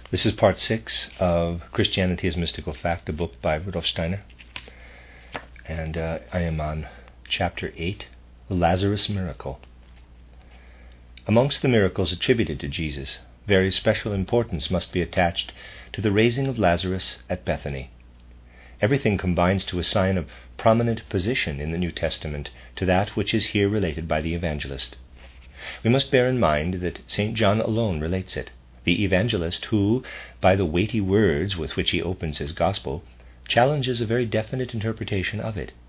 This is part 6 of Christianity as Mystical Fact, a book by Rudolf Steiner. And I am on chapter 8, the Lazarus Miracle. Amongst the miracles attributed to Jesus, very special importance must be attached to the raising of Lazarus at Bethany. Everything combines to assign a prominent position in the New Testament to that which is here related by the evangelist. We must bear in mind that St. John alone relates it, the evangelist who, by the weighty words with which he opens his gospel, challenges a very definite interpretation of it.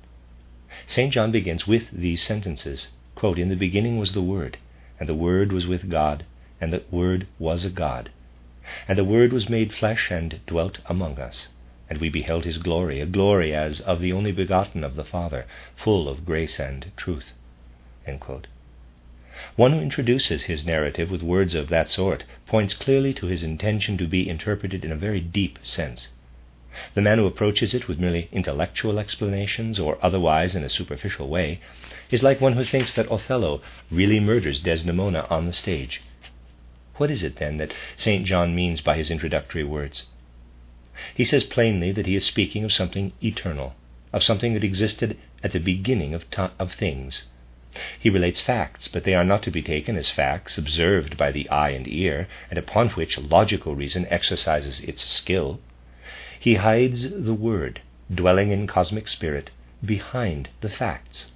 St. John begins with these sentences, quote, "In the beginning was the Word, and the Word was with God, and the Word was a God. And the Word was made flesh and dwelt among us. And we beheld his glory, a glory as of the only begotten of the Father, full of grace and truth." End quote. One who introduces his narrative with words of that sort points clearly to his intention to be interpreted in a very deep sense. The man who approaches it with merely intellectual explanations or otherwise in a superficial way is like one who thinks that Othello really murders Desdemona on the stage. What is it then that St. John means by his introductory words? He says plainly that he is speaking of something eternal, of something that existed at the beginning of things. He relates facts, but they are not to be taken as facts observed by the eye and ear, and upon which logical reason exercises its skill. He hides the Word, dwelling in cosmic spirit, behind the facts.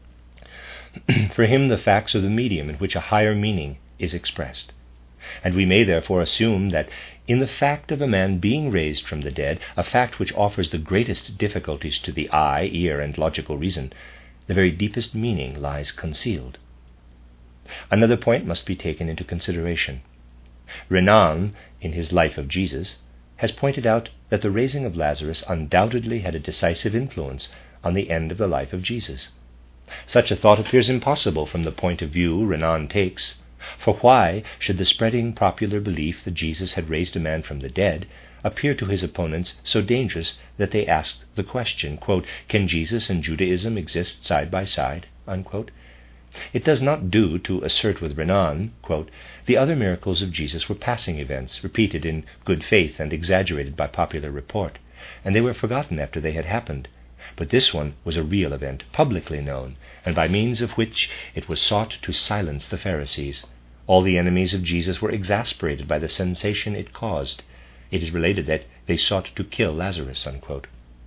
For him, the facts are the medium in which a higher meaning is expressed. And we may therefore assume that in the fact of a man being raised from the dead, a fact which offers the greatest difficulties to the eye, ear, and logical reason, the very deepest meaning lies concealed. Another point must be taken into consideration. Renan, in his Life of Jesus, has pointed out that the raising of Lazarus undoubtedly had a decisive influence on the end of the life of Jesus. Such a thought appears impossible from the point of view Renan takes, for why should the spreading popular belief that Jesus had raised a man from the dead appear to his opponents so dangerous that they asked the question, quote, "Can Jesus and Judaism exist side by side?" Unquote. It does not do to assert with Renan, quote, "The other miracles of Jesus were passing events, repeated in good faith and exaggerated by popular report, and they were forgotten after they had happened. But this one was a real event, publicly known, and by means of which it was sought to silence the Pharisees. All the enemies of Jesus were exasperated by the sensation it caused. It is related that they sought to kill Lazarus." Unquote.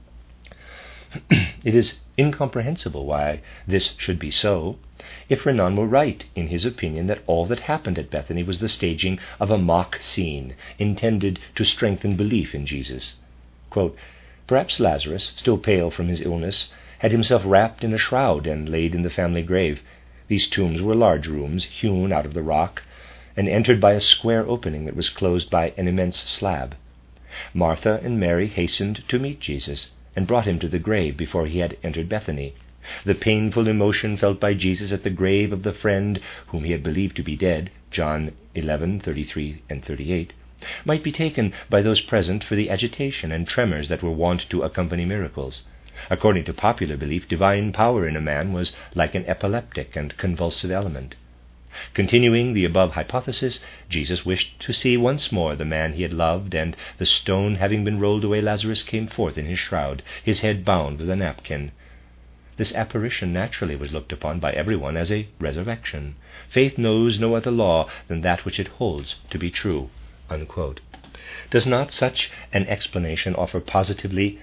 It is incomprehensible why this should be so, if Renan were right in his opinion that all that happened at Bethany was the staging of a mock scene intended to strengthen belief in Jesus. Quote, "Perhaps Lazarus, still pale from his illness, had himself wrapped in a shroud and laid in the family grave. These tombs were large rooms hewn out of the rock and entered by a square opening that was closed by an immense slab. Martha and Mary hastened to meet Jesus and brought him to the grave before he had entered Bethany. The painful emotion felt by Jesus at the grave of the friend whom he had believed to be dead, John 11:33 and 38, might be taken by those present for the agitation and tremors that were wont to accompany miracles. According to popular belief, divine power in a man was like an epileptic and convulsive element. Continuing the above hypothesis, Jesus wished to see once more the man he had loved, and the stone having been rolled away, Lazarus came forth in his shroud, his head bound with a napkin. This apparition naturally was looked upon by everyone as a resurrection. Faith knows no other law than that which it holds to be true." Unquote. Does not such an explanation appear positively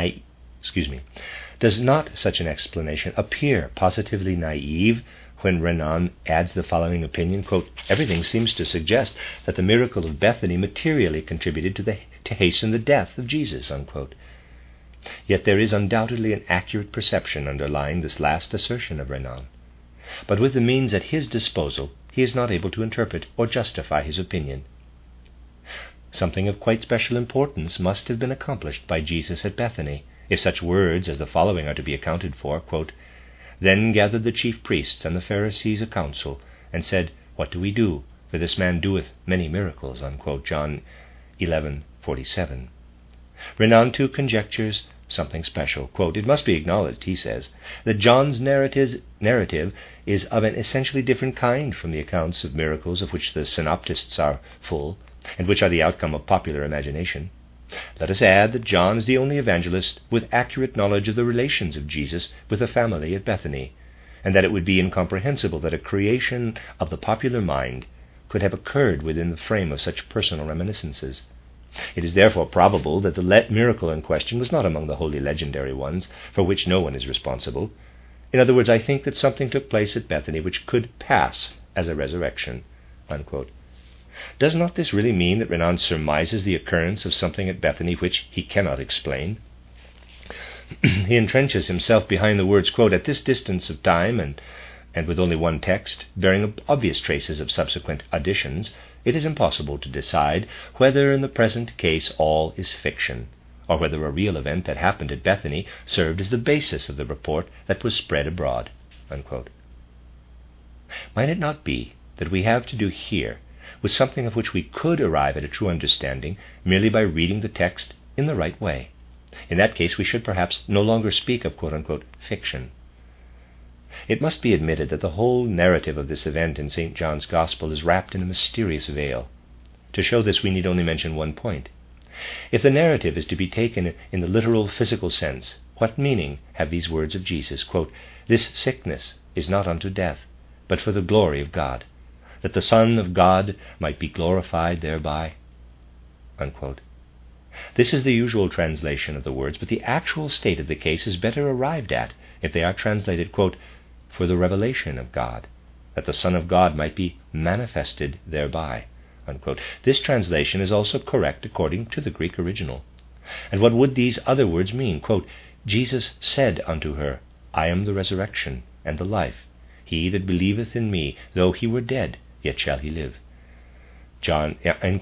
naive when Renan adds the following opinion, quote, "Everything seems to suggest that the miracle of Bethany materially contributed to hasten the death of Jesus." Unquote. Yet there is undoubtedly an accurate perception underlying this last assertion of Renan. But with the means at his disposal, he is not able to interpret or justify his opinion. Something of quite special importance must have been accomplished by Jesus at Bethany, if such words as the following are to be accounted for, quote, "Then gathered the chief priests and the Pharisees a council, and said, What do we do? For this man doeth many miracles." Unquote. John 11:47. Renan too conjectures something special. Quote, "It must be acknowledged," he says, "that John's narrative is of an essentially different kind from the accounts of miracles of which the synoptists are full. and which are the outcome of popular imagination. Let us add that John is the only evangelist with accurate knowledge of the relations of Jesus with the family at Bethany, and that it would be incomprehensible that a creation of the popular mind could have occurred within the frame of such personal reminiscences. It is therefore probable that the miracle in question was not among the wholly legendary ones, for which no one is responsible. In other words, I think that something took place at Bethany which could pass as a resurrection." Unquote. Does not this really mean that Renan surmises the occurrence of something at Bethany which he cannot explain? He entrenches himself behind the words, quote, "At this distance of time and with only one text, bearing obvious traces of subsequent additions, it is impossible to decide whether in the present case all is fiction, or whether a real event that happened at Bethany served as the basis of the report that was spread abroad." Unquote. Might it not be that we have to do here with something of which we could arrive at a true understanding merely by reading the text in the right way? In that case, we should perhaps no longer speak of quote-unquote fiction. It must be admitted that the whole narrative of this event in St. John's Gospel is wrapped in a mysterious veil. To show this, we need only mention one point. If the narrative is to be taken in the literal physical sense, what meaning have these words of Jesus, quote, "This sickness is not unto death, but for the glory of God, that the Son of God might be glorified thereby"? Unquote. This is the usual translation of the words, but the actual state of the case is better arrived at if they are translated, quote, "for the revelation of God, that the Son of God might be manifested thereby." Unquote. This translation is also correct according to the Greek original. And what would these other words mean? Quote, "Jesus said unto her, I am the resurrection and the life. He that believeth in me, though he were dead, yet shall he live." John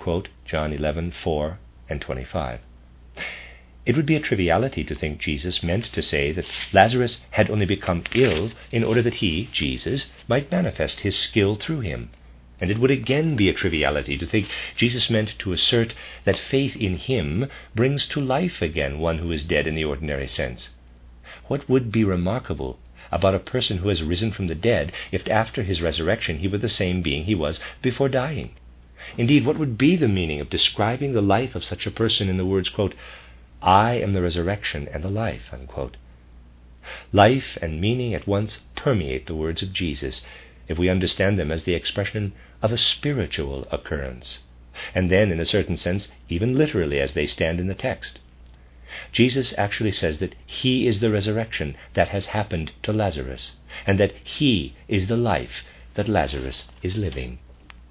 11:4 and 25. It would be a triviality to think Jesus meant to say that Lazarus had only become ill in order that he, Jesus, might manifest his skill through him. And it would again be a triviality to think Jesus meant to assert that faith in him brings to life again one who is dead in the ordinary sense. What would be remarkable about a person who has risen from the dead if after his resurrection he were the same being he was before dying? Indeed, what would be the meaning of describing the life of such a person in the words, quote, "I am the resurrection and the life"? Unquote. Life and meaning at once permeate the words of Jesus if we understand them as the expression of a spiritual occurrence, and then, in a certain sense, even literally as they stand in the text. Jesus actually says that he is the resurrection that has happened to Lazarus, and that he is the life that Lazarus is living.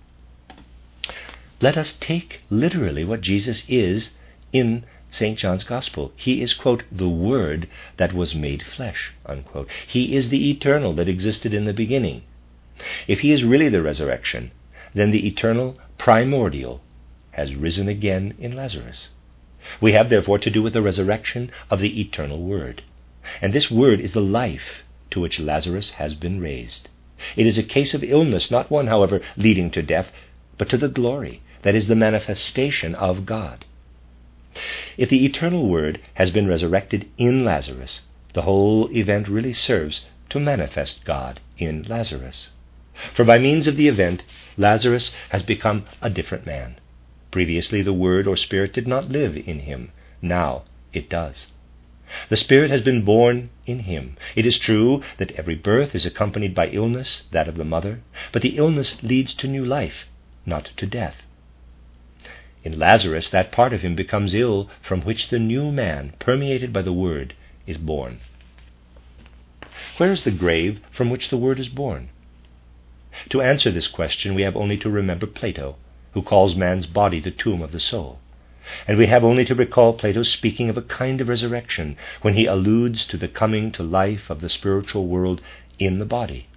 Let us take literally what Jesus is in St. John's Gospel. He is, quote, "the Word that was made flesh," unquote. He is the eternal that existed in the beginning. If he is really the resurrection, then the eternal primordial has risen again in Lazarus. We have therefore to do with the resurrection of the eternal Word. And this Word is the life to which Lazarus has been raised. It is a case of illness, not one, however, leading to death, but to the glory, that is, the manifestation of God. If the eternal Word has been resurrected in Lazarus, the whole event really serves to manifest God in Lazarus. For by means of the event, Lazarus has become a different man. Previously, the Word or Spirit did not live in him. Now it does. The Spirit has been born in him. It is true that every birth is accompanied by illness, that of the mother, but the illness leads to new life, not to death. In Lazarus, that part of him becomes ill from which the new man, permeated by the Word, is born. Where is the grave from which the Word is born? To answer this question, we have only to remember Plato, who calls man's body the tomb of the soul. And we have only to recall Plato speaking of a kind of resurrection when he alludes to the coming to life of the spiritual world in the body.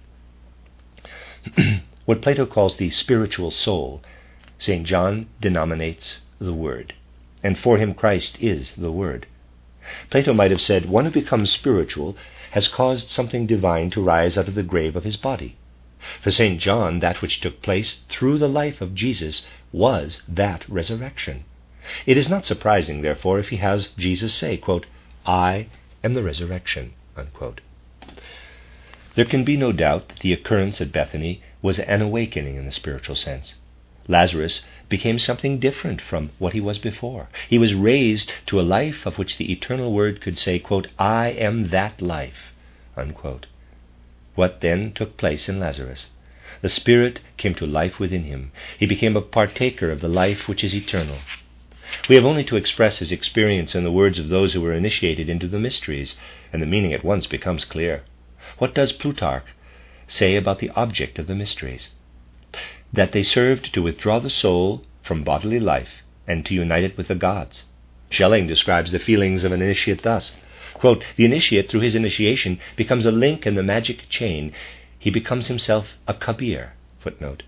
What Plato calls the spiritual soul, St. John denominates the Word, and for him Christ is the Word. Plato might have said, one who becomes spiritual has caused something divine to rise out of the grave of his body. For St. John, that which took place through the life of Jesus was that resurrection. It is not surprising, therefore, if he has Jesus say, quote, "I am the resurrection," unquote. There can be no doubt that the occurrence at Bethany was an awakening in the spiritual sense. Lazarus became something different from what he was before. He was raised to a life of which the eternal Word could say, quote, "I am that life," unquote. What then took place in Lazarus? The Spirit came to life within him. He became a partaker of the life which is eternal. We have only to express his experience in the words of those who were initiated into the mysteries, and the meaning at once becomes clear. What does Plutarch say about the object of the mysteries? That they served to withdraw the soul from bodily life and to unite it with the gods. Schelling describes the feelings of an initiate thus, quote, "The initiate, through his initiation, becomes a link in the magic chain. He becomes himself a Kabir," footnote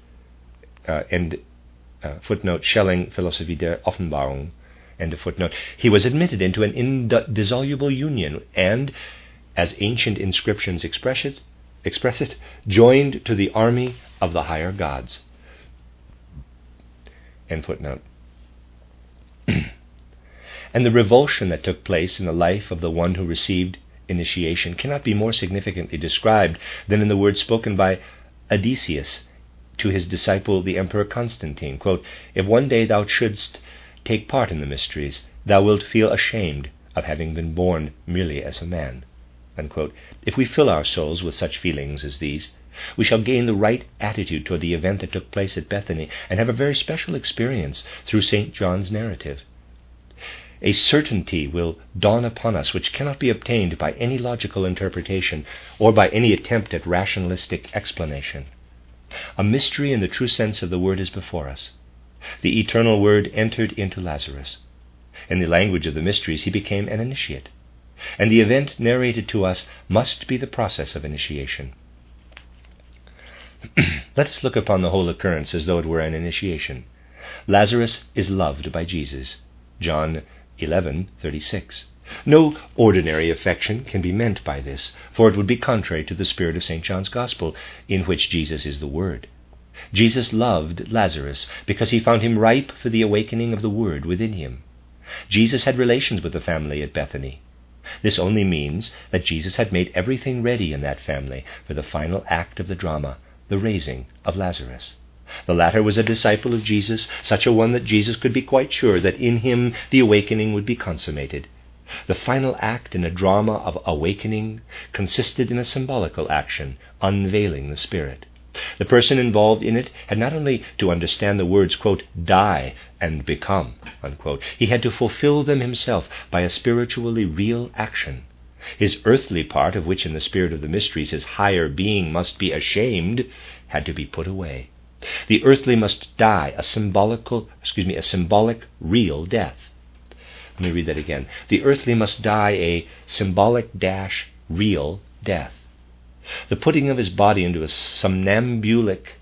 Schelling, Philosophie der Offenbarung, end of footnote. He was admitted into an indissoluble union and, as ancient inscriptions express it, joined to the army of the higher gods. End footnote. And the revulsion that took place in the life of the one who received initiation cannot be more significantly described than in the words spoken by Odysseus to his disciple the Emperor Constantine, quote, "If one day thou shouldst take part in the mysteries, thou wilt feel ashamed of having been born merely as a man," unquote. If we fill our souls with such feelings as these, we shall gain the right attitude toward the event that took place at Bethany and have a very special experience through St. John's narrative. A certainty will dawn upon us which cannot be obtained by any logical interpretation or by any attempt at rationalistic explanation. A mystery in the true sense of the word is before us. The eternal Word entered into Lazarus. In the language of the mysteries, he became an initiate. And the event narrated to us must be the process of initiation. Let us look upon the whole occurrence as though it were an initiation. Lazarus is loved by Jesus. John 11:36. No ordinary affection can be meant by this, for it would be contrary to the spirit of St. John's Gospel, in which Jesus is the Word. Jesus loved Lazarus because he found him ripe for the awakening of the Word within him. Jesus had relations with the family at Bethany. This only means that Jesus had made everything ready in that family for the final act of the drama, the raising of Lazarus. The latter was a disciple of Jesus, such a one that Jesus could be quite sure that in him the awakening would be consummated. The final act in a drama of awakening consisted in a symbolical action, unveiling the Spirit. The person involved in it had not only to understand the words, quote, "die and become," unquote. He had to fulfill them himself by a spiritually real action. His earthly part, of which in the spirit of the mysteries his higher being must be ashamed, had to be put away. The earthly must die a symbolic real death. Let me read that again. The earthly must die a symbolic real death. The putting of his body into a somnambulic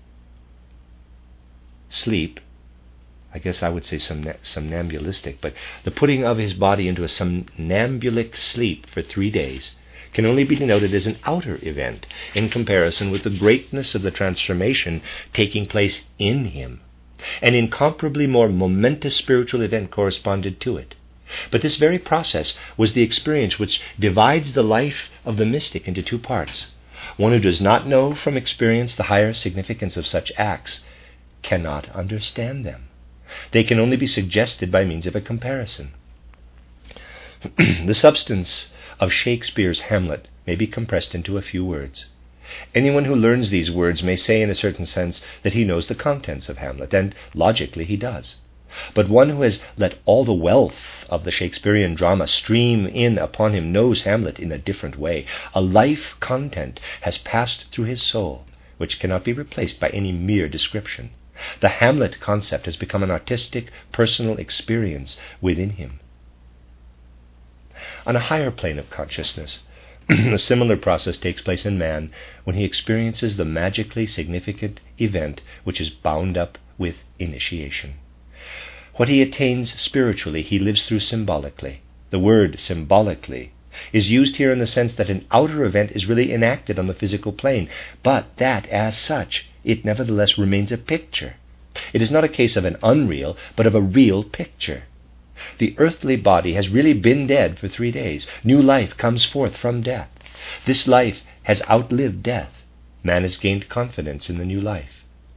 sleep, I guess I would say somnambulistic, but the putting of his body into a somnambulic sleep for 3 days can only be denoted as an outer event in comparison with the greatness of the transformation taking place in him. An incomparably more momentous spiritual event corresponded to it. But this very process was the experience which divides the life of the mystic into 2 parts. One who does not know from experience the higher significance of such acts cannot understand them. They can only be suggested by means of a comparison. The substance of Shakespeare's Hamlet may be compressed into a few words. Anyone who learns these words may say in a certain sense that he knows the contents of Hamlet, and logically he does. But one who has let all the wealth of the Shakespearean drama stream in upon him knows Hamlet in a different way. A life content has passed through his soul, which cannot be replaced by any mere description. The Hamlet concept has become an artistic, personal experience within him. On a higher plane of consciousness, a similar process takes place in man when he experiences the magically significant event which is bound up with initiation. What he attains spiritually, he lives through symbolically. The word symbolically is used here in the sense that an outer event is really enacted on the physical plane, but that, as such, it nevertheless remains a picture. It is not a case of an unreal, but of a real picture. The earthly body has really been dead for 3 days. New life comes forth from death. This life has outlived death. Man has gained confidence in the new life.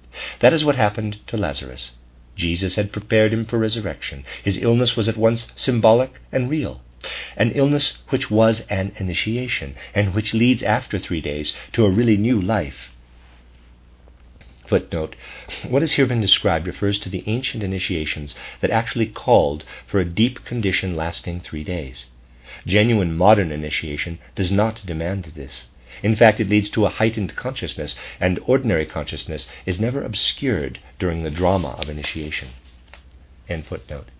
That is what happened to Lazarus. Jesus had prepared him for resurrection. His illness was at once symbolic and real, an illness which was an initiation, and which leads after 3 days to a really new life. Footnote: what has here been described refers to the ancient initiations that actually called for a deep condition lasting 3 days. Genuine modern initiation does not demand this. In fact, it leads to a heightened consciousness, and ordinary consciousness is never obscured during the drama of initiation. End footnote.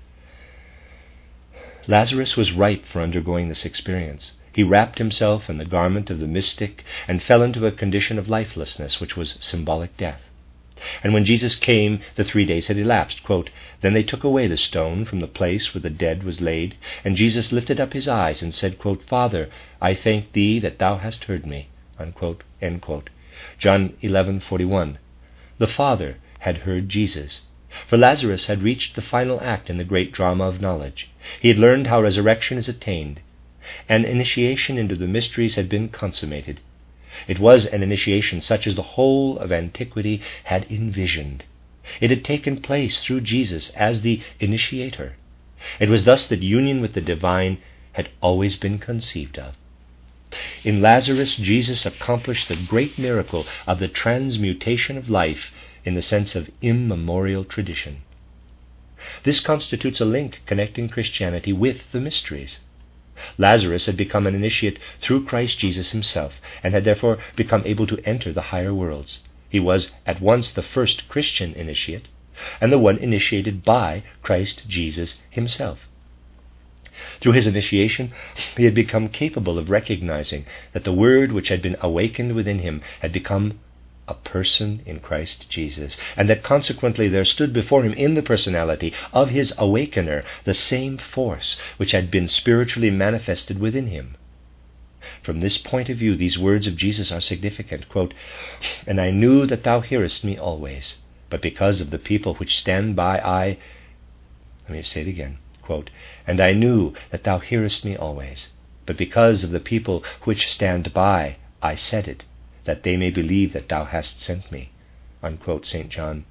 Lazarus was ripe for undergoing this experience. He wrapped himself in the garment of the mystic and fell into a condition of lifelessness, which was symbolic death. And when Jesus came, the 3 days had elapsed. Quote, "Then they took away the stone from the place where the dead was laid, and Jesus lifted up his eyes and said, quote, 'Father, I thank thee that thou hast heard me.'" Unquote, end quote. John 11:41. The Father had heard Jesus. For Lazarus had reached the final act in the great drama of knowledge. He had learned how resurrection is attained. An initiation into the mysteries had been consummated. It was an initiation such as the whole of antiquity had envisioned. It had taken place through Jesus as the initiator. It was thus that union with the divine had always been conceived of. In Lazarus, Jesus accomplished the great miracle of the transmutation of life in the sense of immemorial tradition. This constitutes a link connecting Christianity with the mysteries. Lazarus had become an initiate through Christ Jesus himself, and had therefore become able to enter the higher worlds. He was at once the first Christian initiate, and the one initiated by Christ Jesus himself. Through his initiation, he had become capable of recognizing that the Word which had been awakened within him had become a person in Christ Jesus, and that consequently there stood before him in the personality of his awakener the same force which had been spiritually manifested within him. From this point of view, these words of Jesus are significant. Quote, "And I knew that thou hearest me always, but because of the people which stand by, Let me say it again. Quote, "And I knew that thou hearest me always, but because of the people which stand by, I said it, that they may believe that thou hast sent me." Unquote, St. John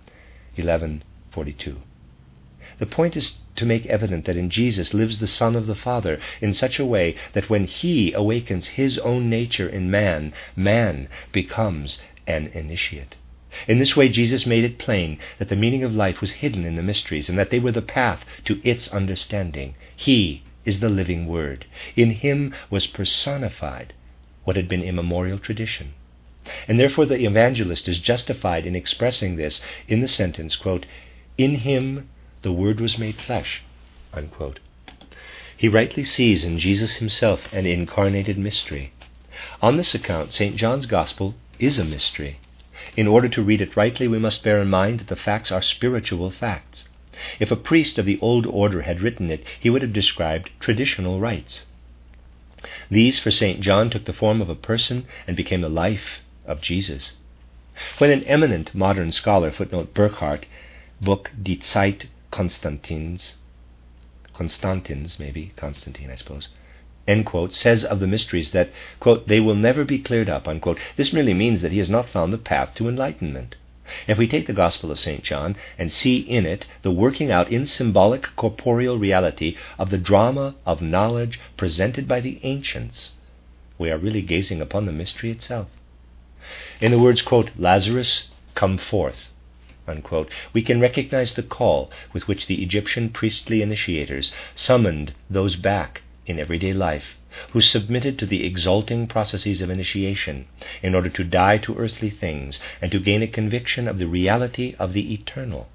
11:42. The point is to make evident that in Jesus lives the Son of the Father in such a way that when he awakens his own nature in man, man becomes an initiate. In this way, Jesus made it plain that the meaning of life was hidden in the mysteries, and that they were the path to its understanding. He is the living Word. In him was personified what had been immemorial tradition. And therefore the evangelist is justified in expressing this in the sentence, quote, "In him the Word was made flesh." Unquote. He rightly sees in Jesus himself an incarnated mystery. On this account, St. John's Gospel is a mystery. In order to read it rightly, we must bear in mind that the facts are spiritual facts. If a priest of the old order had written it, he would have described traditional rites. These, for St. John, took the form of a person and became the life of Jesus. When an eminent modern scholar, footnote Burckhardt, book Die Zeit Konstantins, Constantine, I suppose, end quote, says of the mysteries that, quote, "they will never be cleared up," unquote, this merely means that he has not found the path to enlightenment. If we take the Gospel of St. John and see in it the working out in symbolic corporeal reality of the drama of knowledge presented by the ancients, we are really gazing upon the mystery itself. In the words, quote, "Lazarus, come forth," unquote, we can recognize the call with which the Egyptian priestly initiators summoned those back in everyday life who submitted to the exalting processes of initiation in order to die to earthly things and to gain a conviction of the reality of the eternal.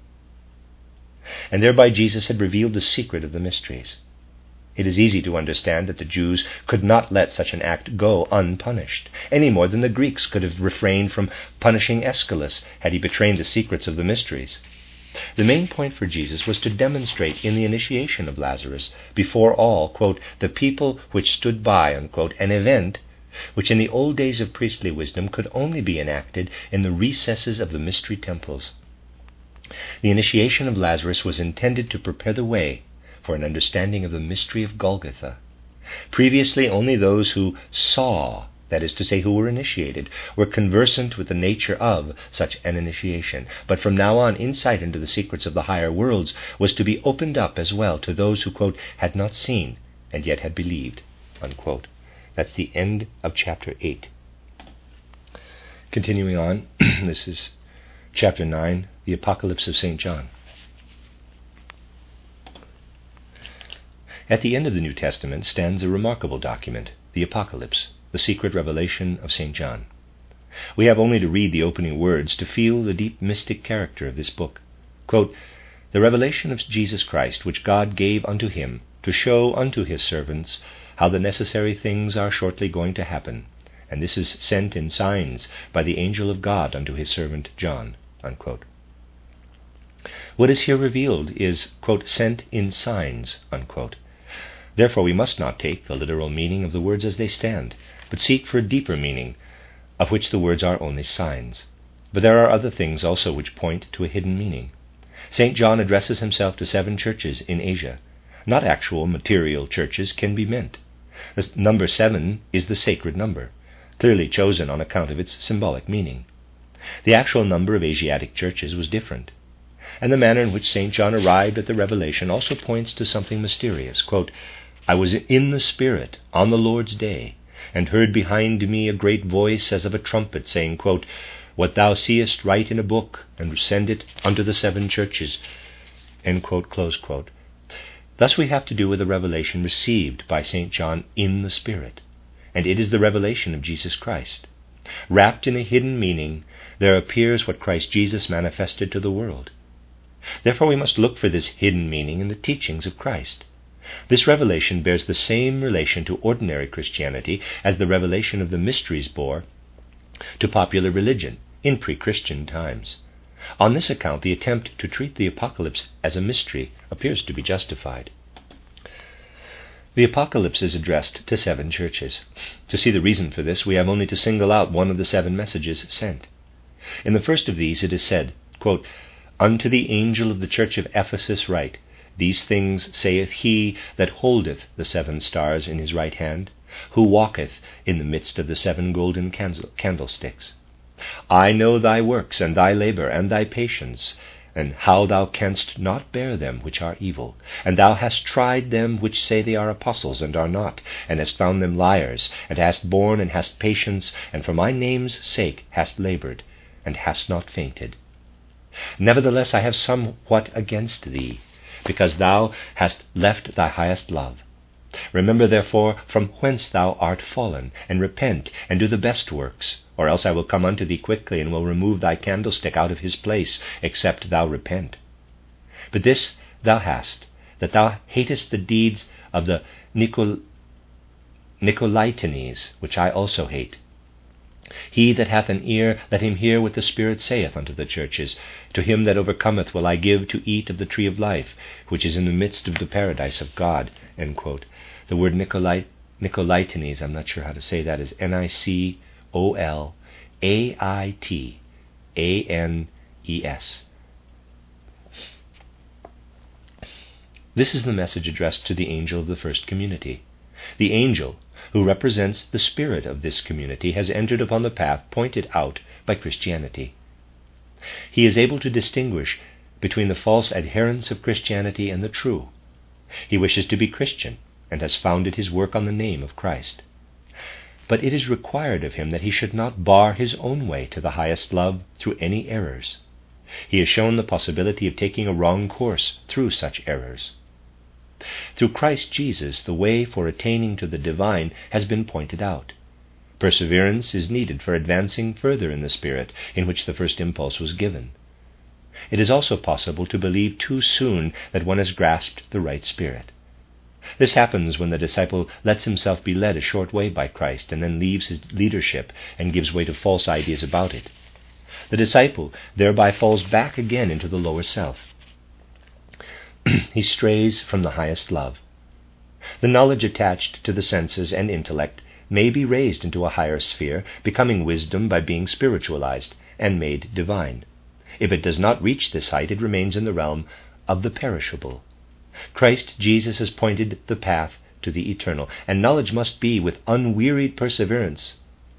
And thereby Jesus had revealed the secret of the mysteries. It is easy to understand that the Jews could not let such an act go unpunished, any more than the Greeks could have refrained from punishing Aeschylus had he betrayed the secrets of the mysteries. The main point for Jesus was to demonstrate in the initiation of Lazarus, before all, quote, "the people which stood by," unquote, an event which in the old days of priestly wisdom could only be enacted in the recesses of the mystery temples. The initiation of Lazarus was intended to prepare the way for an understanding of the mystery of Golgotha. Previously, only those who saw that is to say, who were initiated, were conversant with the nature of such an initiation. But from now on, insight into the secrets of the higher worlds was to be opened up as well to those who, quote, had not seen and yet had believed, unquote. That's the end of chapter 8. Continuing on, this is chapter 9, the Apocalypse of St. John. At the end of the New Testament stands a remarkable document, the Apocalypse, the secret revelation of St. John. We have only to read the opening words to feel the deep mystic character of this book. Quote, "The revelation of Jesus Christ, which God gave unto him, to show unto his servants how the necessary things are shortly going to happen, and this is sent in signs by the angel of God unto his servant John," unquote. What is here revealed is, quote, "sent in signs," unquote. Therefore we must not take the literal meaning of the words as they stand, but seek for a deeper meaning, of which the words are only signs. But there are other things also which point to a hidden meaning. St. John addresses himself to 7 churches in Asia. Not actual material churches can be meant. The number 7 is the sacred number, clearly chosen on account of its symbolic meaning. The actual number of Asiatic churches was different. And the manner in which St. John arrived at the revelation also points to something mysterious. Quote, "I was in the Spirit on the Lord's day, and heard behind me a great voice as of a trumpet, saying, quote, What thou seest write in a book, and send it unto the 7 churches." End quote, close quote. Thus we have to do with a revelation received by St. John in the Spirit, and it is the revelation of Jesus Christ. Wrapped in a hidden meaning, there appears what Christ Jesus manifested to the world. Therefore we must look for this hidden meaning in the teachings of Christ. This revelation bears the same relation to ordinary Christianity as the revelation of the mysteries bore to popular religion in pre-Christian times. On this account, the attempt to treat the Apocalypse as a mystery appears to be justified. The Apocalypse is addressed to 7 churches. To see the reason for this, we have only to single out one of the 7 messages sent. In the first of these it is said, quote, "Unto the angel of the church of Ephesus write, These things saith he that holdeth the 7 stars in his right hand, who walketh in the midst of the 7 golden candlesticks. I know thy works, and thy labour, and thy patience, and how thou canst not bear them which are evil. And thou hast tried them which say they are apostles, and are not, and hast found them liars, and hast borne, and hast patience, and for my name's sake hast laboured, and hast not fainted. Nevertheless I have somewhat against thee, because thou hast left thy highest love. Remember therefore from whence thou art fallen, and repent, and do the best works, or else I will come unto thee quickly, and will remove thy candlestick out of his place, except thou repent. But this thou hast, that thou hatest the deeds of the Nicolaitanes, which I also hate. He that hath an ear, let him hear what the Spirit saith unto the churches. To him that overcometh will I give to eat of the tree of life, which is in the midst of the paradise of God." End quote. The word Nicolaitanes, I'm not sure how to say that, is Nicolaitanes. This is the message addressed to the angel of the first community. The angel, who represents the spirit of this community, has entered upon the path pointed out by Christianity. He is able to distinguish between the false adherents of Christianity and the true. He wishes to be Christian, and has founded his work on the name of Christ. But it is required of him that he should not bar his own way to the highest love through any errors. He has shown the possibility of taking a wrong course through such errors. Through Christ Jesus, the way for attaining to the divine has been pointed out. Perseverance is needed for advancing further in the spirit in which the first impulse was given. It is also possible to believe too soon that one has grasped the right spirit. This happens when the disciple lets himself be led a short way by Christ and then leaves his leadership and gives way to false ideas about it. The disciple thereby falls back again into the lower self. He strays from the highest love. The knowledge attached to the senses and intellect may be raised into a higher sphere, becoming wisdom by being spiritualized and made divine. If it does not reach this height, it remains in the realm of the perishable. Christ Jesus has pointed the path to the eternal, and knowledge must be with unwearied perseverance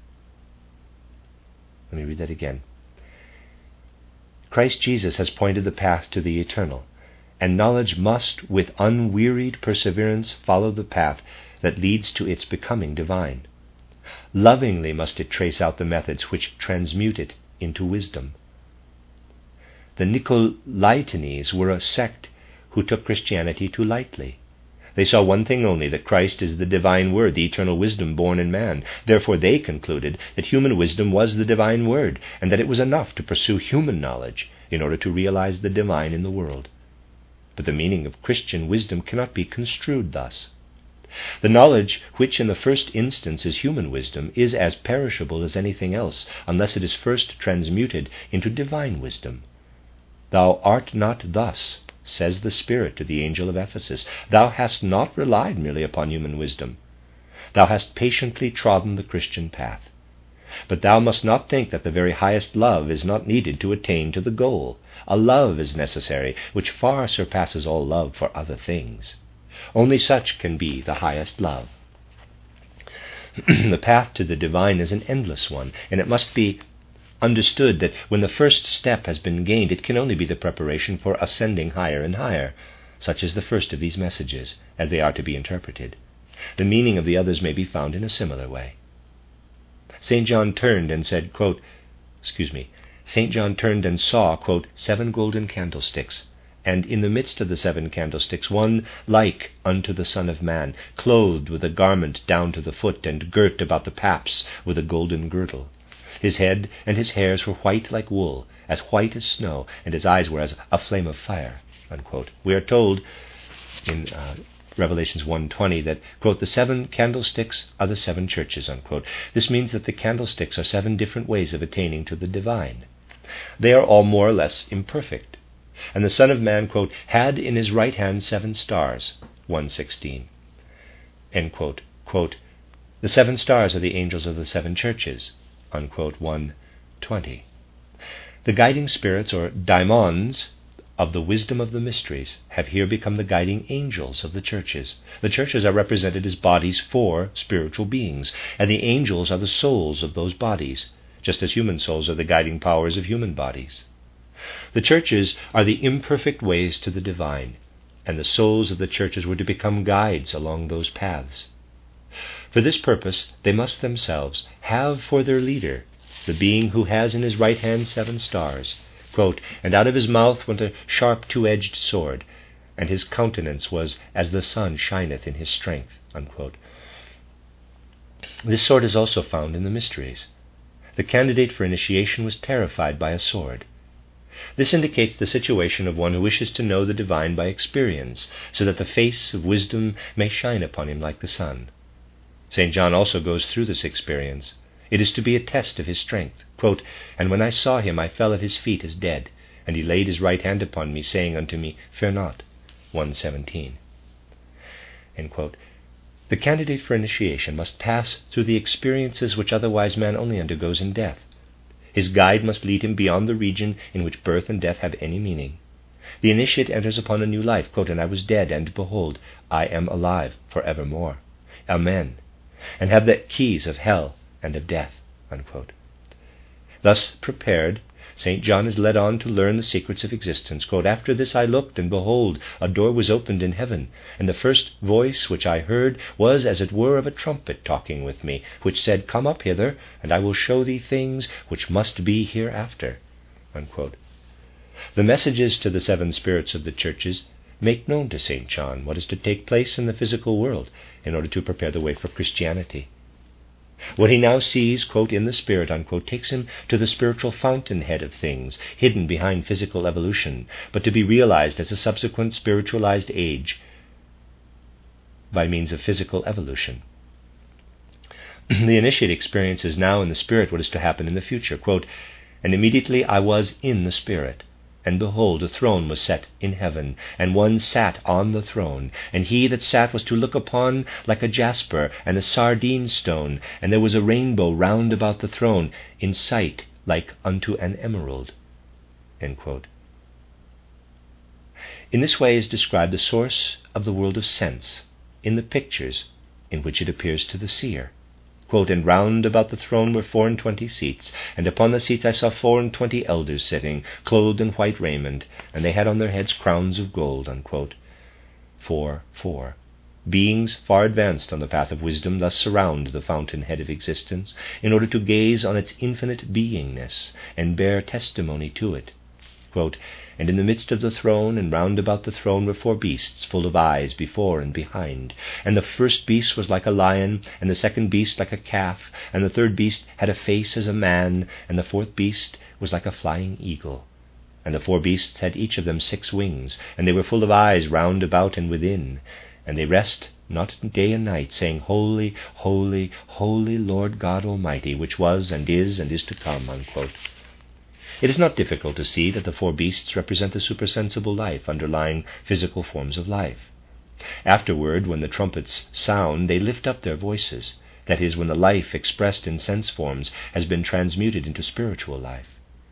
Let me read that again. Christ Jesus has pointed the path to the eternal, and knowledge must, with unwearied perseverance, follow the path that leads to its becoming divine. Lovingly must it trace out the methods which transmute it into wisdom. The Nicolaitanes were a sect who took Christianity too lightly. They saw one thing only, that Christ is the divine word, the eternal wisdom born in man. Therefore they concluded that human wisdom was the divine word, and that it was enough to pursue human knowledge in order to realize the divine in the world. But the meaning of Christian wisdom cannot be construed thus. The knowledge which in the first instance is human wisdom is as perishable as anything else, unless it is first transmuted into divine wisdom. Thou art not thus, says the Spirit to the angel of Ephesus. Thou hast not relied merely upon human wisdom. Thou hast patiently trodden the Christian path. But thou must not think that the very highest love is not needed to attain to the goal. A love is necessary which far surpasses all love for other things. Only such can be the highest love. The path to the divine is an endless one, and it must be understood that when the first step has been gained, it can only be the preparation for ascending higher and higher. Such is the first of these messages, as they are to be interpreted. The meaning of the others may be found in a similar way. St. John turned and said, quote, St. John turned and saw, quote, 7 golden candlesticks, and in the midst of the 7 candlesticks one like unto the Son of Man, clothed with a garment down to the foot, and girt about the paps with a golden girdle. His head and his hairs were white like wool, as white as snow, and his eyes were as a flame of fire. Unquote. We are told in Revelations 1:20 that, quote, the 7 candlesticks are the 7 churches, unquote. This means that the candlesticks are 7 different ways of attaining to the divine. They are all more or less imperfect. And the Son of Man, quote, had in his right hand 7 stars, 1:16. End quote. Quote, the 7 stars are the angels of the 7 churches, unquote, 1:20. The guiding spirits, or daimons, of the wisdom of the mysteries have here become the guiding angels of the churches. The churches are represented as bodies for spiritual beings, and the angels are the souls of those bodies, just as human souls are the guiding powers of human bodies. The churches are the imperfect ways to the divine, and the souls of the churches were to become guides along those paths. For this purpose they must themselves have for their leader the being who has in his right hand 7 stars, quote, and out of his mouth went a sharp 2-edged sword, and his countenance was as the sun shineth in his strength, unquote. This sword is also found in the mysteries. The candidate for initiation was terrified by a sword. This indicates the situation of one who wishes to know the divine by experience, so that the face of wisdom may shine upon him like the sun. St. John also goes through this experience. It is to be a test of his strength. Quote, and when I saw him, I fell at his feet as dead, and he laid his right hand upon me, saying unto me, Fear not, 1:17. End quote. The candidate for initiation must pass through the experiences which otherwise man only undergoes in death. His guide must lead him beyond the region in which birth and death have any meaning. The initiate enters upon a new life, quote, and I was dead, and behold, I am alive for evermore. Amen. And have the keys of hell and of death, unquote. Thus prepared, St. John is led on to learn the secrets of existence. Quote, after this I looked, and behold, a door was opened in heaven, and the first voice which I heard was as it were of a trumpet talking with me, which said, Come up hither, and I will show thee things which must be hereafter, unquote. The messages to the 7 spirits of the churches make known to St. John what is to take place in the physical world in order to prepare the way for Christianity. What he now sees, quote, in the Spirit, unquote, takes him to the spiritual fountainhead of things, hidden behind physical evolution, but to be realized as a subsequent spiritualized age by means of physical evolution. The initiate experiences now in the Spirit what is to happen in the future. Quote, and immediately I was in the Spirit, and behold, a throne was set in heaven, and one sat on the throne, and he that sat was to look upon like a jasper and a sardine stone, and there was a rainbow round about the throne, in sight like unto an emerald. End quote. In this way is described the source of the world of sense in the pictures in which it appears to the seer. quote, "And round about the throne were 24 seats, and upon the seats I saw 24 elders sitting, clothed in white raiment, and they had on their heads crowns of gold," unquote. 4:4. Beings far advanced on the path of wisdom thus surround the fountainhead of existence in order to gaze on its infinite beingness and bear testimony to it. Quote, "And in the midst of the throne and round about the throne were 4 beasts full of eyes before and behind. And the first beast was like a lion, and the second beast like a calf, and the third beast had a face as a man, and the 4th beast was like a flying eagle. And the 4 beasts had each of them 6 wings, and they were full of eyes round about and within. And they rest not day and night, saying, Holy, holy, holy Lord God Almighty, which was and is to come," unquote. It is not difficult to see that the 4 beasts represent the supersensible life underlying physical forms of life. Afterward, when the trumpets sound, they lift up their voices. That is, when the life expressed in sense forms has been transmuted into spiritual life.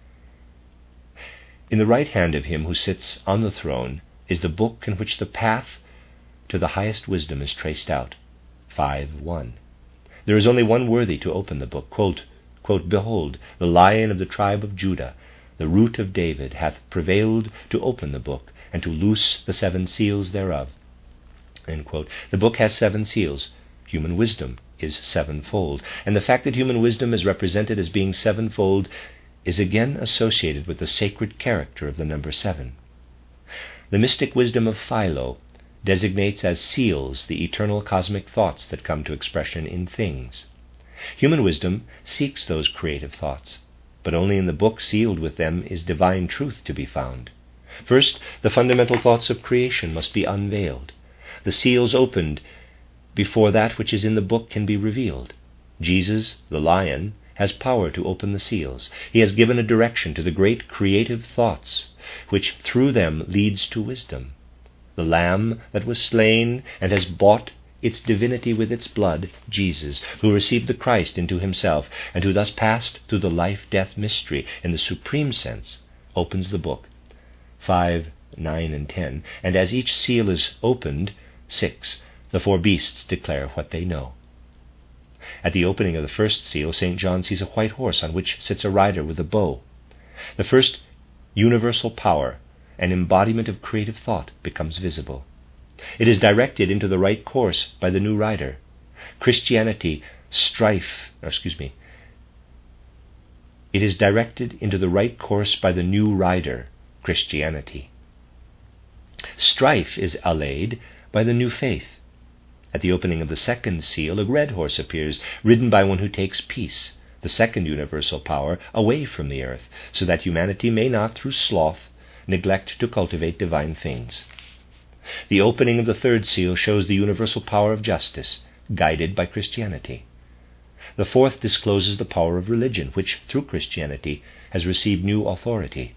In the right hand of him who sits on the throne is the book in which the path to the highest wisdom is traced out. 5:1. There is only one worthy to open the book. Quote, "Behold, the Lion of the tribe of Judah, the Root of David, hath prevailed to open the book, and to loose the 7 seals thereof." End quote. The book has 7 seals. Human wisdom is 7-fold, and the fact that human wisdom is represented as being 7-fold is again associated with the sacred character of the number 7. The mystic wisdom of Philo designates as seals the eternal cosmic thoughts that come to expression in things. Human wisdom seeks those creative thoughts, but only in the book sealed with them is divine truth to be found. First, the fundamental thoughts of creation must be unveiled. The seals opened before that which is in the book can be revealed. Jesus, the Lion, has power to open the seals. He has given a direction to the great creative thoughts, which through them leads to wisdom. The Lamb that was slain and has bought its divinity with its blood, Jesus, who received the Christ into himself, and who thus passed through the life-death mystery in the supreme sense, opens the book. 5, 9, and 10. And as each seal is opened, 6, the 4 beasts declare what they know. At the opening of the first seal, St. John sees a white horse on which sits a rider with a bow. The first universal power, an embodiment of creative thought, becomes visible. It is directed into the right course by the new rider. It is directed into the right course by the new rider, Christianity. Strife is allayed by the new faith. At the opening of the second seal, a red horse appears, ridden by one who takes peace, the second universal power, away from the earth, so that humanity may not, through sloth, neglect to cultivate divine things. The opening of the third seal shows the universal power of justice, guided by Christianity. The fourth discloses the power of religion, which, through Christianity, has received new authority.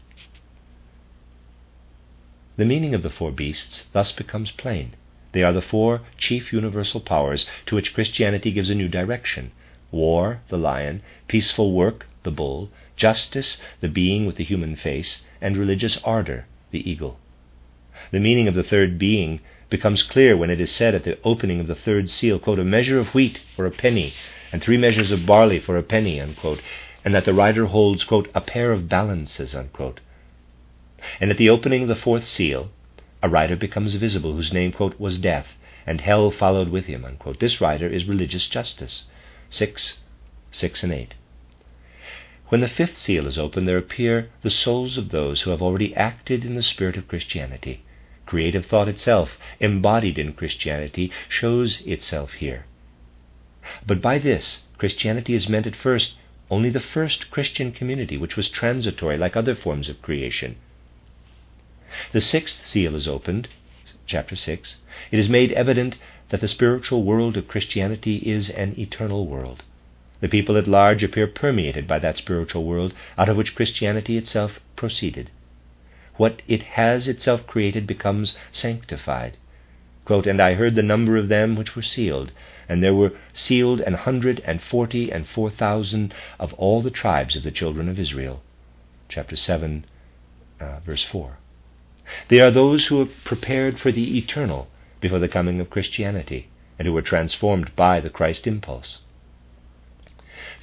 The meaning of the 4 beasts thus becomes plain. They are the 4 chief universal powers to which Christianity gives a new direction: war, the lion; peaceful work, the bull; justice, the being with the human face; and religious ardor, the eagle. The meaning of the third being becomes clear when it is said at the opening of the third seal, quote, "A measure of wheat for a penny, and 3 measures of barley for a penny," unquote, and that the rider holds, quote, "a pair of balances," unquote. And at the opening of the 4th seal, a rider becomes visible whose name, quote, "was death, and hell followed with him," unquote. This rider is religious justice. 6, 6, and 8. When the 5th seal is opened, there appear the souls of those who have already acted in the spirit of Christianity. Creative thought itself, embodied in Christianity, shows itself here. But by this, Christianity is meant at first only the first Christian community, which was transitory like other forms of creation. The 6th seal is opened, chapter 6. It is made evident that the spiritual world of Christianity is an eternal world. The people at large appear permeated by that spiritual world out of which Christianity itself proceeded. What it has itself created becomes sanctified. Quote, "And I heard the number of them which were sealed, and there were sealed 144,000 of all the tribes of the children of Israel." Chapter 7, verse 4. They are those who are prepared for the eternal before the coming of Christianity, and who were transformed by the Christ impulse.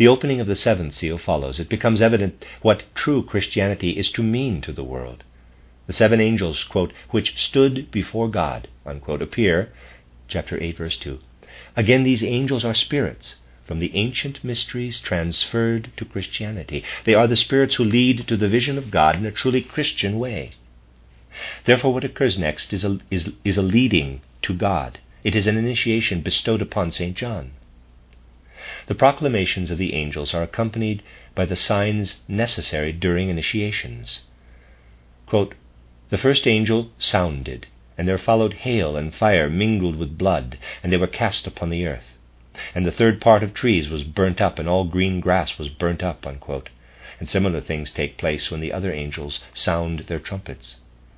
The opening of the seventh seal follows. It becomes evident what true Christianity is to mean to the world. The seven angels, quote, which stood before God, unquote, appear, chapter 8, verse 2. Again, these angels are spirits from the ancient mysteries transferred to Christianity. They are the spirits who lead to the vision of God in a truly Christian way. Therefore, what occurs next is a leading to God. It is an initiation bestowed upon St. John. The proclamations of the angels are accompanied by the signs necessary during initiations. Quote, the first angel sounded, and there followed hail and fire mingled with blood, and they were cast upon the earth. And the third part of trees was burnt up, and all green grass was burnt up, unquote. And similar things take place when the other angels sound their trumpets.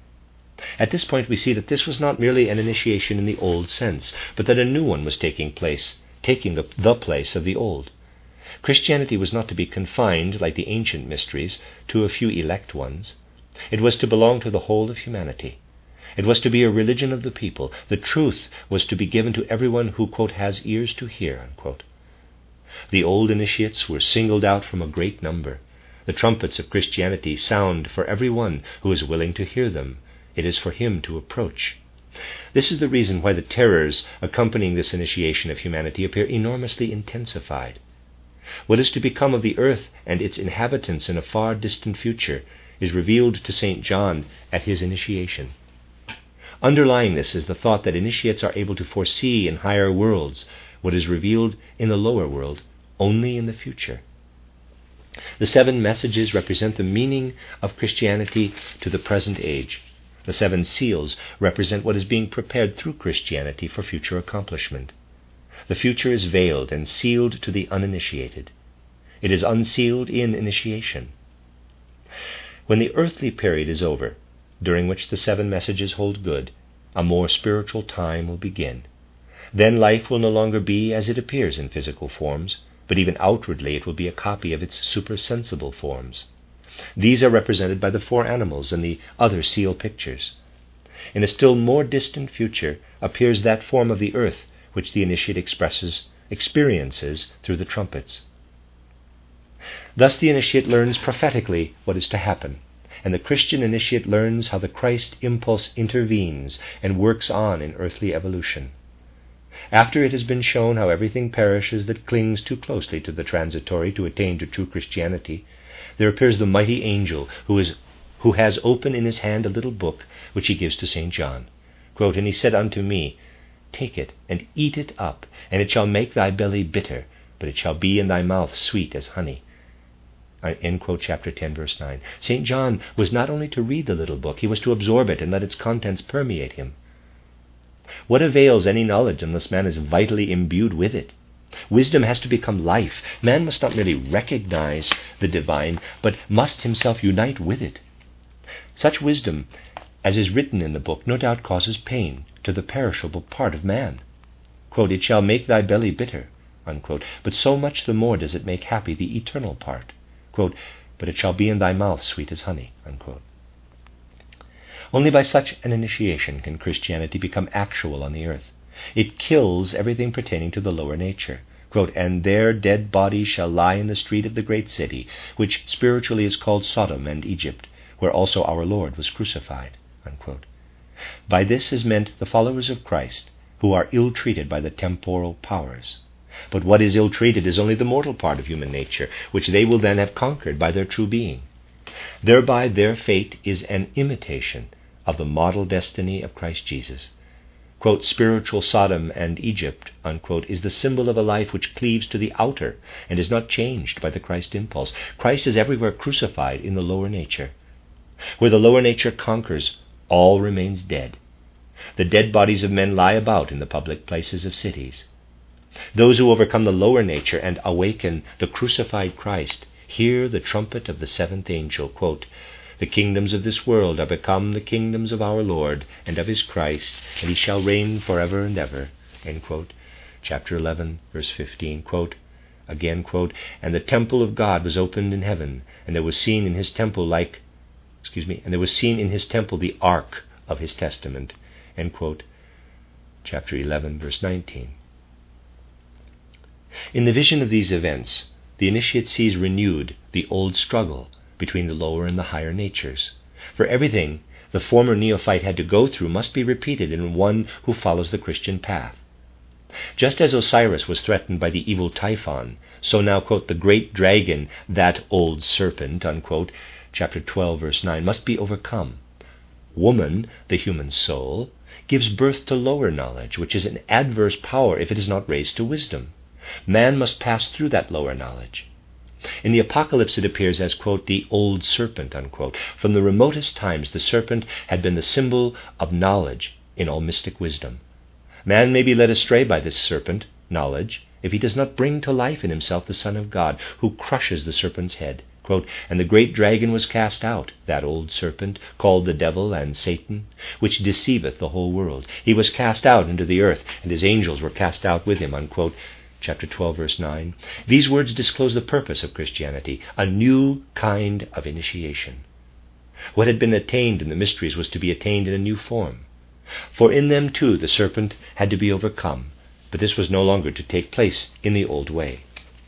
At this point we see that this was not merely an initiation in the old sense, but that a new one was taking the place of the old. Christianity was not to be confined, like the ancient mysteries, to a few elect ones. It was to belong to the whole of humanity. It was to be a religion of the people. The truth was to be given to everyone who, quote, has ears to hear, unquote. The old initiates were singled out from a great number. The trumpets of Christianity sound for every one who is willing to hear them. It is for him to approach. This is the reason why the terrors accompanying this initiation of humanity appear enormously intensified. What is to become of the earth and its inhabitants in a far distant future is revealed to St. John at his initiation. Underlying this is the thought that initiates are able to foresee in higher worlds what is revealed in the lower world only in the future. The seven messages represent the meaning of Christianity to the present age. The seven seals represent what is being prepared through Christianity for future accomplishment. The future is veiled and sealed to the uninitiated. It is unsealed in initiation. When the earthly period is over, during which the seven messages hold good, a more spiritual time will begin. Then life will no longer be as it appears in physical forms, but even outwardly it will be a copy of its supersensible forms. These are represented by the four animals and the other seal pictures. In a still more distant future appears that form of the earth which the initiate experiences through the trumpets. Thus the initiate learns prophetically what is to happen, and the Christian initiate learns how the Christ impulse intervenes and works on in earthly evolution. After it has been shown how everything perishes that clings too closely to the transitory to attain to true Christianity, there appears the mighty angel who has open in his hand a little book which he gives to St. John. Quote, and he said unto me, take it and eat it up, and it shall make thy belly bitter, but it shall be in thy mouth sweet as honey. End quote, chapter 10, verse 9. St. John was not only to read the little book, he was to absorb it and let its contents permeate him. What avails any knowledge unless man is vitally imbued with it? Wisdom has to become life. Man must not merely recognize the divine, but must himself unite with it. Such wisdom, as is written in the book, no doubt causes pain to the perishable part of man. Quote, it shall make thy belly bitter, unquote, but so much the more does it make happy the eternal part. Quote, but it shall be in thy mouth sweet as honey, unquote. Only by such an initiation can Christianity become actual on the earth. It kills everything pertaining to the lower nature. Quote, and their dead bodies shall lie in the street of the great city, which spiritually is called Sodom and Egypt, where also our Lord was crucified, unquote. By this is meant the followers of Christ, who are ill-treated by the temporal powers. But what is ill-treated is only the mortal part of human nature, which they will then have conquered by their true being. Thereby their fate is an imitation of the model destiny of Christ Jesus. Quote, spiritual Sodom and Egypt, unquote, is the symbol of a life which cleaves to the outer and is not changed by the Christ impulse. Christ is everywhere crucified in the lower nature. Where the lower nature conquers, all remains dead. The dead bodies of men lie about in the public places of cities. Those who overcome the lower nature and awaken the crucified Christ hear the trumpet of the seventh angel, quote, the kingdoms of this world are become the kingdoms of our Lord and of his Christ, and he shall reign forever and ever. End quote. Chapter 11, verse 15. Quote, again, quote, and the temple of God was opened in heaven, and there was seen in his temple the ark of his testament. End quote. Chapter 11, verse 19. In the vision of these events, the initiate sees renewed the old struggle between the lower and the higher natures. For everything the former neophyte had to go through must be repeated in one who follows the Christian path. Just as Osiris was threatened by the evil Typhon, so now, quote, the great dragon, that old serpent, unquote, chapter 12, verse 9, must be overcome. Woman, the human soul, gives birth to lower knowledge, which is an adverse power if it is not raised to wisdom. Man must pass through that lower knowledge. In the Apocalypse it appears as, quote, the old serpent, unquote. From the remotest times the serpent had been the symbol of knowledge in all mystic wisdom. Man may be led astray by this serpent, knowledge, if he does not bring to life in himself the Son of God, who crushes the serpent's head. Quote, and the great dragon was cast out, that old serpent, called the devil and Satan, which deceiveth the whole world. He was cast out into the earth, and his angels were cast out with him, unquote. Chapter 12, verse 9. These words disclose the purpose of Christianity, a new kind of initiation. What had been attained in the mysteries was to be attained in a new form. For in them too the serpent had to be overcome, but this was no longer to take place in the old way.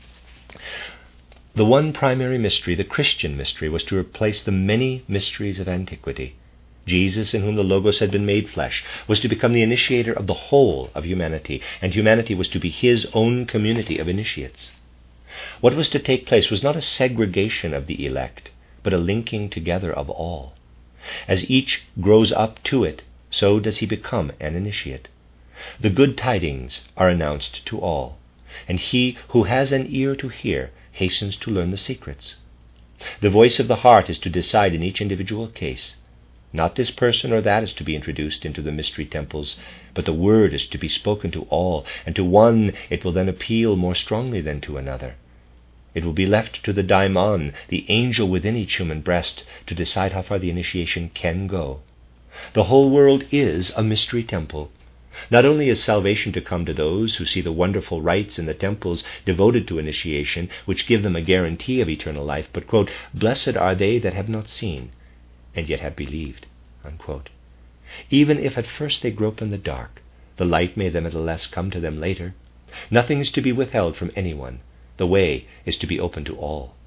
The one primary mystery, the Christian mystery, was to replace the many mysteries of antiquity. Jesus, in whom the Logos had been made flesh, was to become the initiator of the whole of humanity, and humanity was to be his own community of initiates. What was to take place was not a segregation of the elect, but a linking together of all. As each grows up to it, so does he become an initiate. The good tidings are announced to all, and he who has an ear to hear hastens to learn the secrets. The voice of the heart is to decide in each individual case. Not this person or that is to be introduced into the mystery temples, but the word is to be spoken to all, and to one it will then appeal more strongly than to another. It will be left to the daimon, the angel within each human breast, to decide how far the initiation can go. The whole world is a mystery temple. Not only is salvation to come to those who see the wonderful rites in the temples devoted to initiation, which give them a guarantee of eternal life, but, quote, blessed are they that have not seen, and yet have believed, unquote. Even if at first they grope in the dark, the light may nevertheless come to them later. Nothing is to be withheld from anyone. The way is to be open to all.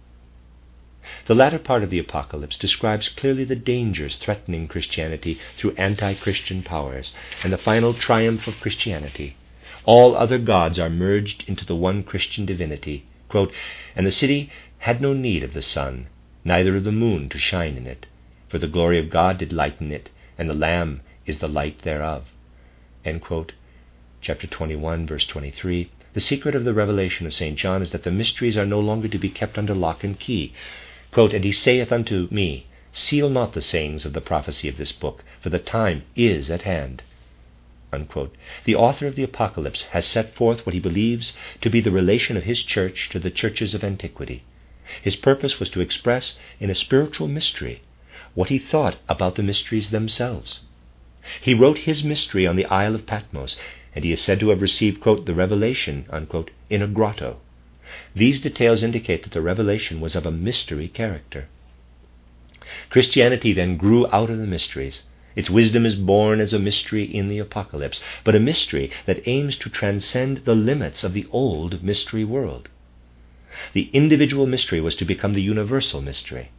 The latter part of the Apocalypse describes clearly the dangers threatening Christianity through anti-Christian powers, and the final triumph of Christianity. All other gods are merged into the one Christian divinity. Quote, and the city had no need of the sun, neither of the moon to shine in it, for the glory of God did lighten it, and the Lamb is the light thereof. End quote. Chapter 21, verse 23. The secret of the revelation of St. John is that the mysteries are no longer to be kept under lock and key. Quote, and he saith unto me, seal not the sayings of the prophecy of this book, for the time is at hand. Unquote. The author of the Apocalypse has set forth what he believes to be the relation of his church to the churches of antiquity. His purpose was to express in a spiritual mystery what he thought about the mysteries themselves. He wrote his mystery on the Isle of Patmos, and he is said to have received, quote, the revelation, unquote, in a grotto. These details indicate that the revelation was of a mystery character. Christianity then grew out of the mysteries. Its wisdom is born as a mystery in the Apocalypse, but a mystery that aims to transcend the limits of the old mystery world. The individual mystery was to become the universal mystery.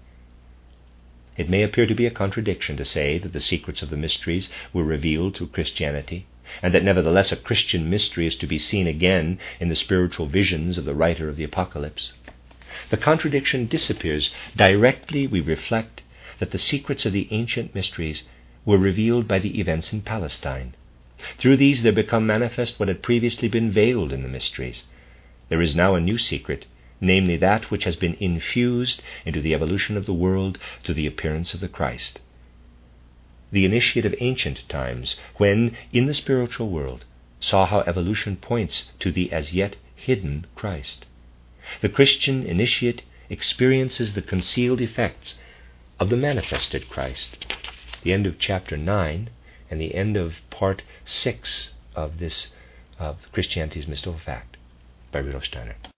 It may appear to be a contradiction to say that the secrets of the mysteries were revealed through Christianity, and that nevertheless a Christian mystery is to be seen again in the spiritual visions of the writer of the Apocalypse. The contradiction disappears directly we reflect that the secrets of the ancient mysteries were revealed by the events in Palestine. Through these there become manifest what had previously been veiled in the mysteries. There is now a new secret, namely that which has been infused into the evolution of the world through the appearance of the Christ. The initiate of ancient times, when in the spiritual world, saw how evolution points to the as yet hidden Christ. The Christian initiate experiences the concealed effects of the manifested Christ. The end of chapter 9 and the end of part 6 of this of Christianity's Mystical Fact by Rudolf Steiner.